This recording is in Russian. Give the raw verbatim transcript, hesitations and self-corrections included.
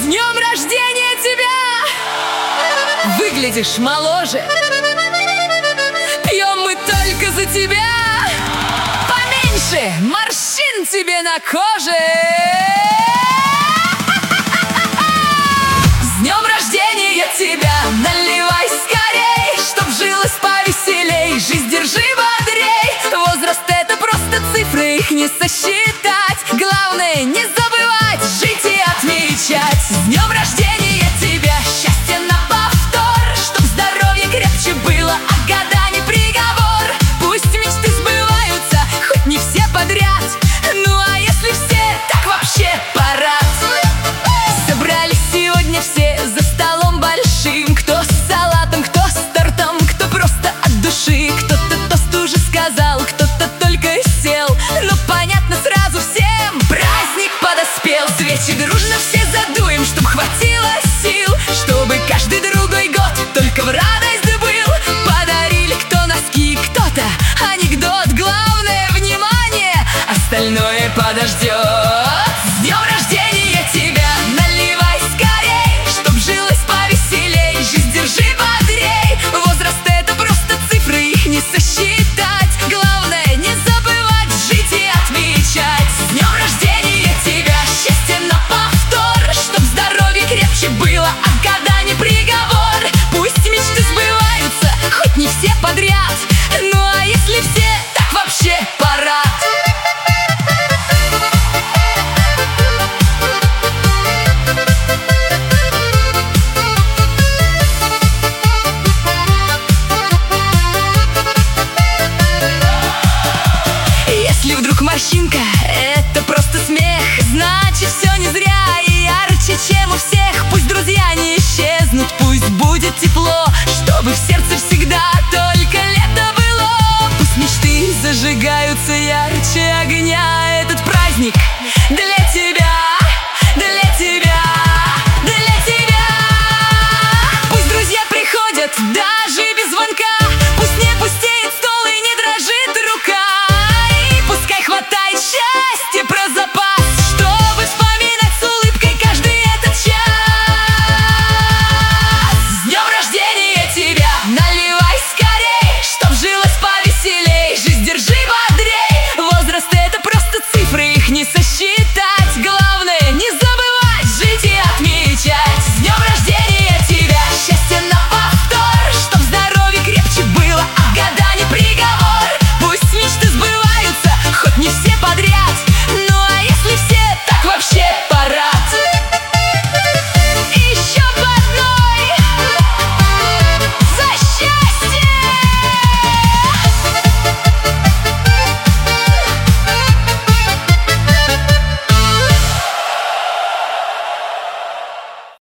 днем рождения тебя! Выглядишь моложе. Пьем мы только за тебя. Поменьше морщин тебе на коже. С днем рождения тебя! Наливай скорей, чтоб жилось повеселей. Жизнь держи бодрей. Возраст — это просто цифры, их не сосчитать. Главное, не забывай.